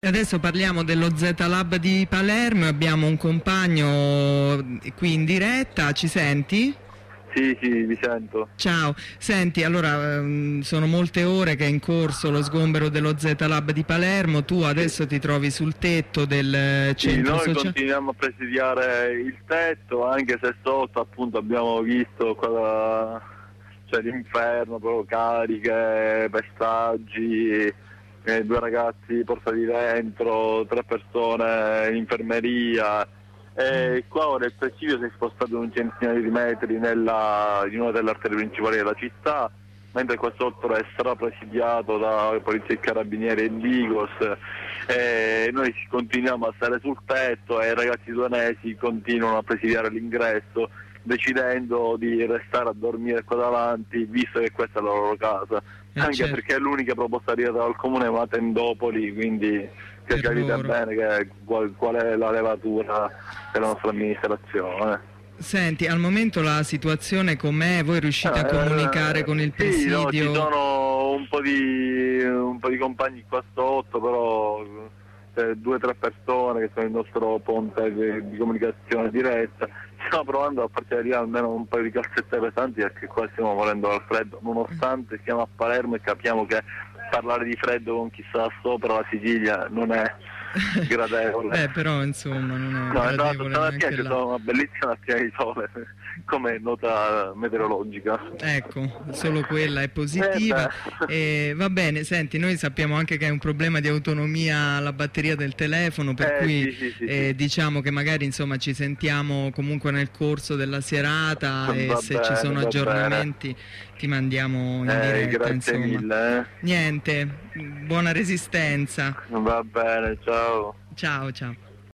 Adesso parliamo dello Z-Lab di Palermo, abbiamo un compagno qui in diretta, ci senti? Sì, vi sento. Ciao, senti, allora sono molte ore che è in corso lo sgombero dello Z-Lab di Palermo, tu adesso ti trovi sul tetto del centro Noi sociale? continuiamo a presidiare il tetto, anche se sotto appunto abbiamo visto cioè l'inferno, proprio cariche, pestaggi, due ragazzi portati dentro, 3 persone in infermeria. E qua ora il presidio si è spostato un centinaio di metri in una delle arterie principali della città, mentre qua sotto sarà presidiato da polizia e carabinieri e Digos. E noi continuiamo a stare sul tetto e i ragazzi duanesi continuano a presidiare l'ingresso, decidendo di restare a dormire qua davanti, visto che questa è la loro casa, anche certo. perché è l'unica proposta arrivata dal comune, una tendopoli, quindi che capite bene qual è la levatura della nostra amministrazione. Senti, al momento la situazione com'è? Voi riuscite a comunicare con il presidio? Sì, no, ci sono un po' di compagni qua sotto, però 2 o 3 persone che sono il nostro ponte di comunicazione diretta. Stiamo provando a farci arrivare almeno un paio di cassette pesanti, perché qua stiamo morendo dal freddo, nonostante siamo a Palermo e capiamo che parlare di freddo con chi sta sopra la Sicilia non è gradevole. Però insomma non è No, gradevole stamattina neanche c'è là. stata una bellissima mattina di sole, come nota meteorologica. Ecco, solo quella è positiva. Va bene, senti, noi sappiamo anche che è un problema di autonomia la batteria del telefono, per cui sì. diciamo che magari insomma ci sentiamo comunque nel corso della serata e se ci sono aggiornamenti ti mandiamo in diretta. Grazie mille. Niente, buona resistenza. Va bene, ciao. Ciao.